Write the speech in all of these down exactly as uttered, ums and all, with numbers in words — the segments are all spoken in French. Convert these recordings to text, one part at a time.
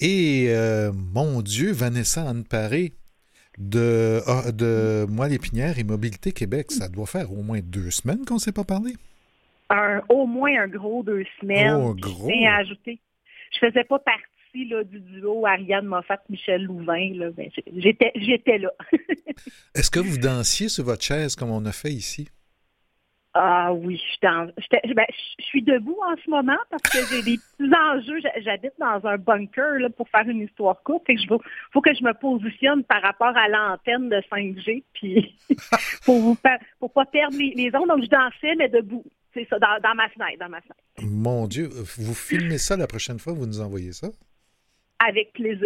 Et, euh, mon Dieu, Vanessa Anne-Paré de, ah, de Moi Lépinière et Mobilité Québec, ça doit faire au moins deux semaines qu'on ne s'est pas parlé. Un, au moins un gros deux semaines. Oh, Puis je tiens à gros! ajouter, je faisais pas partie là, du duo Ariane Moffat-Michel Louvain. Là, ben, j'étais, j'étais là. Est-ce que vous dansiez sur votre chaise comme on a fait ici? Ah oui, je suis, dans, j'étais- ben, je suis debout en ce moment parce que j'ai des petits enjeux. J'ha- J'habite dans un bunker là, pour faire une histoire courte. Fait que je veux, faut que je me positionne par rapport à l'antenne de cinq G, puis pour vous per- pour pas perdre les, les ondes. Donc je dansais mais debout. C'est ça, dans, dans ma fenêtre, dans ma fenêtre. Mon Dieu, vous filmez ça la prochaine fois, vous nous envoyez ça? Avec plaisir.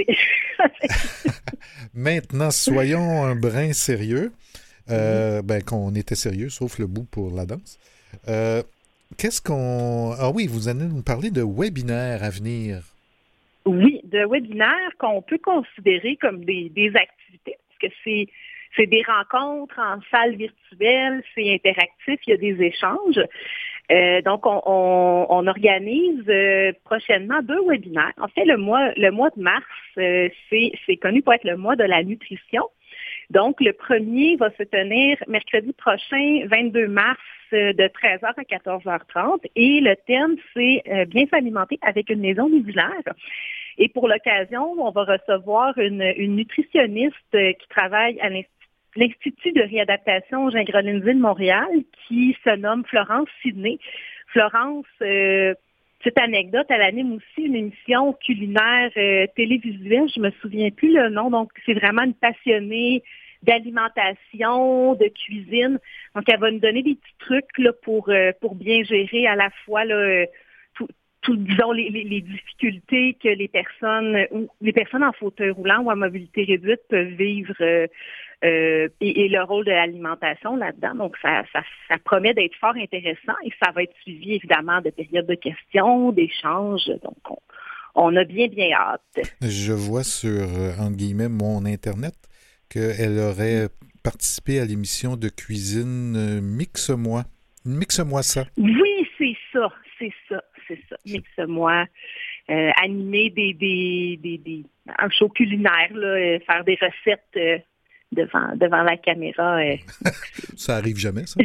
Maintenant, soyons un brin sérieux. Oui. Euh, ben, qu'on était sérieux, sauf le bout pour la danse. Euh, qu'est-ce qu'on... Ah oui, vous allez nous parler de webinaires à venir. Oui, de webinaires qu'on peut considérer comme des, des activités, parce que c'est, c'est des rencontres en salle virtuelle, c'est interactif, il y a des échanges. Euh, donc, on, on, on organise euh, prochainement deux webinaires. En fait, le mois, le mois de mars, euh, c'est, c'est connu pour être le mois de la nutrition. Donc, le premier va se tenir mercredi prochain, vingt-deux mars, euh, de treize heures à quatorze heures trente. Et le thème, c'est euh, bien s'alimenter avec une maison modulaire. Et pour l'occasion, on va recevoir une, une nutritionniste euh, qui travaille à l'Institut l'Institut de réadaptation Gingrolines de Montréal, qui se nomme Florence Sidney. Florence, euh, petite anecdote, elle anime aussi une émission culinaire euh, télévisuelle, je me souviens plus le nom, donc c'est vraiment une passionnée d'alimentation, de cuisine. Donc, elle va nous donner des petits trucs là, pour, euh, pour bien gérer à la fois là, euh, tout, tout, disons, les, les, les difficultés que les personnes ou les personnes en fauteuil roulant ou à mobilité réduite peuvent vivre euh, euh, et, et le rôle de l'alimentation là-dedans. Donc, ça, ça, ça promet d'être fort intéressant et ça va être suivi évidemment de périodes de questions, d'échanges. Donc, on, on a bien, bien hâte. Je vois sur, euh, entre guillemets, mon Internet qu'elle aurait participé à l'émission de cuisine euh, Mixe-moi. Mixe-moi ça. Oui, c'est ça, c'est ça, c'est ça. Je- Mixe-moi, euh, animer des, des, des, des, un show culinaire, là, euh, faire des recettes euh, devant, devant la caméra. euh. Ça arrive jamais, ça?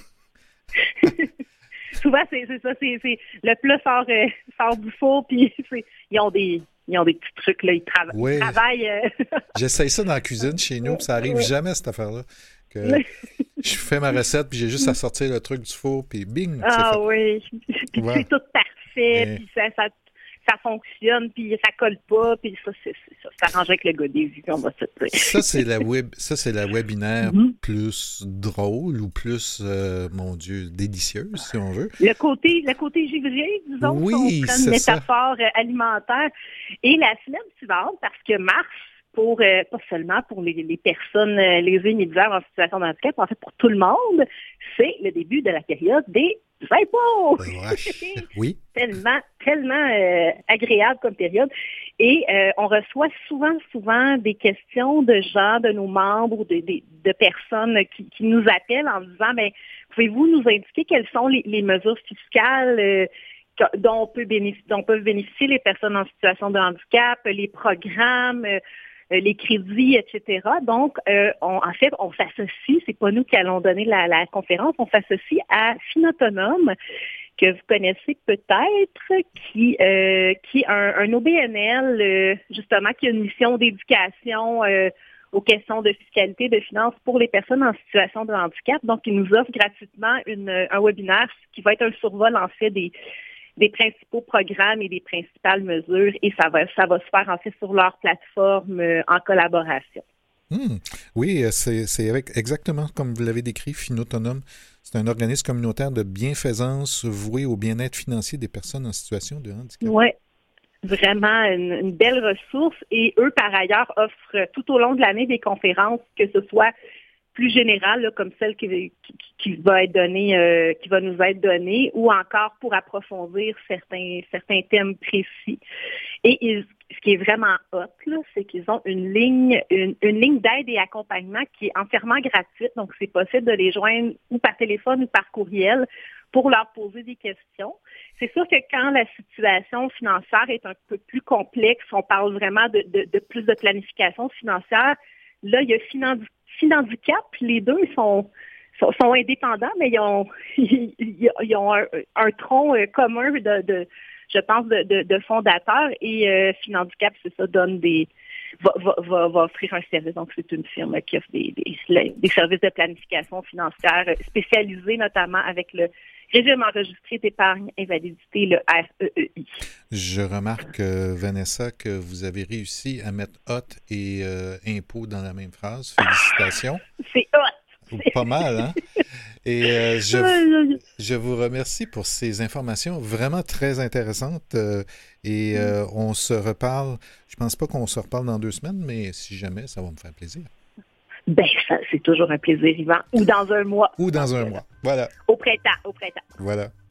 Souvent, c'est, c'est ça, c'est, c'est le plat sort, euh, sort du four, puis c'est- ils ont des ils ont des petits trucs, là, ils, trava- ils Oui, travaillent. euh. j'essaye ça dans la cuisine chez nous, puis ça arrive jamais, cette affaire-là. Que je fais ma recette, puis j'ai juste à sortir le truc du four, puis bing, c'est Ah fait. oui, puis Ouais. c'est tout parfait, Et puis ça, ça, ça fonctionne, puis ça colle pas, puis ça, c'est, c'est ça. Ça arrange avec le gars des vues, on va se ça, dire. c'est la web, ça, c'est la webinaire Mhm. plus drôle ou plus, euh, mon Dieu, délicieuse, si on veut. Le côté, le côté givré, disons, si on Oui, prend une c'est ça. métaphore euh, alimentaire. Et la semaine suivante, parce que mars, pour euh, pas seulement pour les, les personnes euh, lésées misères en situation de handicap, en fait pour tout le monde, c'est le début de la période des impôts. Ouais. Oui. tellement, tellement euh, agréable comme période. Et euh, on reçoit souvent, souvent des questions de gens, de nos membres, de, de, de personnes qui, qui nous appellent en disant, ben, pouvez-vous nous indiquer quelles sont les, les mesures fiscales euh, que- dont, on peut bénéficier, dont peuvent bénéficier les personnes en situation de handicap, les programmes, euh, euh, les crédits, et cetera. Donc, euh, on, en fait, on s'associe, c'est pas nous qui allons donner la, la conférence, on s'associe à Finautonome, que vous connaissez peut-être, qui, euh, qui est un, un O B N L, euh, justement, qui a une mission d'éducation euh, aux questions de fiscalité, de finances pour les personnes en situation de handicap. Donc, il nous offre gratuitement une, un webinaire qui va être un survol, en fait, des, des principaux programmes et des principales mesures. Et ça va, ça va se faire, en fait, sur leur plateforme euh, en collaboration. Hmm. Oui, euh, c'est, c'est avec, exactement comme vous l'avez décrit, Finautonome. C'est un organisme communautaire de bienfaisance voué au bien-être financier des personnes en situation de handicap. Oui, vraiment une, une belle ressource. Et eux, par ailleurs, offrent tout au long de l'année des conférences, que ce soit plus générales, là, comme celle qui, qui, qui va être donnée, euh, qui va nous être donnée, ou encore pour approfondir certains, certains thèmes précis. Et ils, ce qui est vraiment hot, là, c'est qu'ils ont une ligne, une, une ligne d'aide et accompagnement qui est entièrement gratuite. Donc, c'est possible de les joindre ou par téléphone ou par courriel pour leur poser des questions. C'est sûr que quand la situation financière est un peu plus complexe, on parle vraiment de, de, de plus de planification financière. Là, il y a Finandi- Finhandicap, les deux sont, sont, sont indépendants, mais ils ont, ils ont un, un tronc commun de, de je pense, de, de, de fondateurs. Et euh, Finhandicap, c'est ça, donne des va, va, va, va offrir un service. Donc, c'est une firme qui offre des, des, des services de planification financière spécialisés, notamment avec le régime enregistré d'épargne invalidité, le R E E I. Je remarque, euh, Vanessa, que vous avez réussi à mettre hot et euh, impôt dans la même phrase. Félicitations. C'est hot. Ou pas mal, hein? Et euh, je, je vous remercie pour ces informations vraiment très intéressantes. Euh, et euh, on se reparle. Je pense pas qu'on se reparle dans deux semaines, mais si jamais, ça va me faire plaisir. Ben, ça, c'est toujours un plaisir, Yvan. Ou dans un mois. Ou dans un mois. Voilà. Au printemps, au printemps. Voilà.